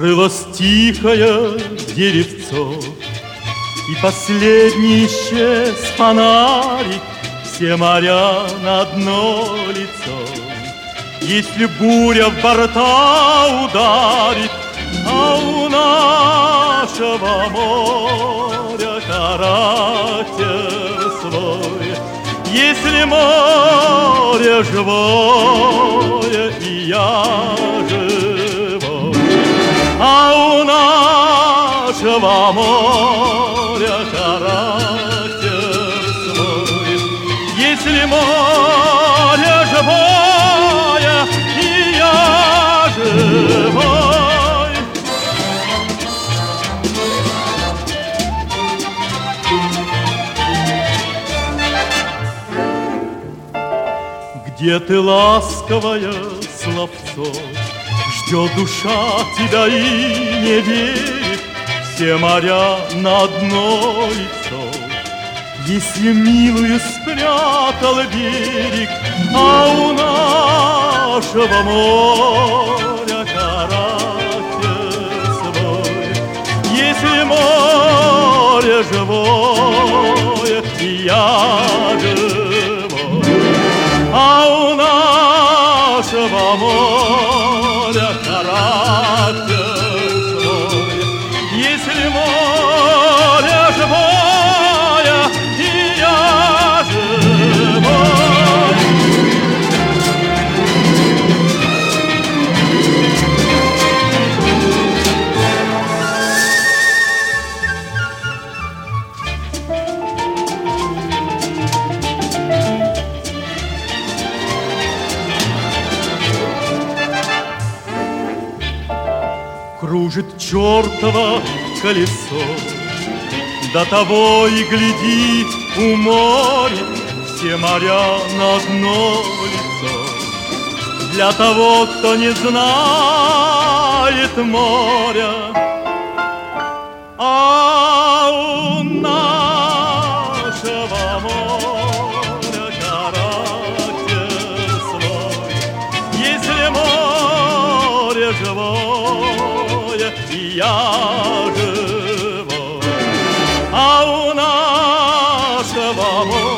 Скрылось тихое деревцо, и последний исчез фонарик. Все моря на одно лицо. Если буря в борта ударит, а у нашего моря характер свой. Если море живое, и я живой, а у нашего моря характер свой. Если море живое, и я живой. Где ты, ласковое словцо? Ждет душа тебя и не верит. Все моря на одно лицо. Если милую спрятал берег, а у нашего моря характер свой. Если море живое, и я живой, а у нашего моря характер свой. Если море живое, и я живой. Кружит чертово колесо, до того и гляди, уморит все моря на одно лицо. Для того, кто не знает моря, а у нашего моря характер свой. Если море живое, и я живой, а у нашего моря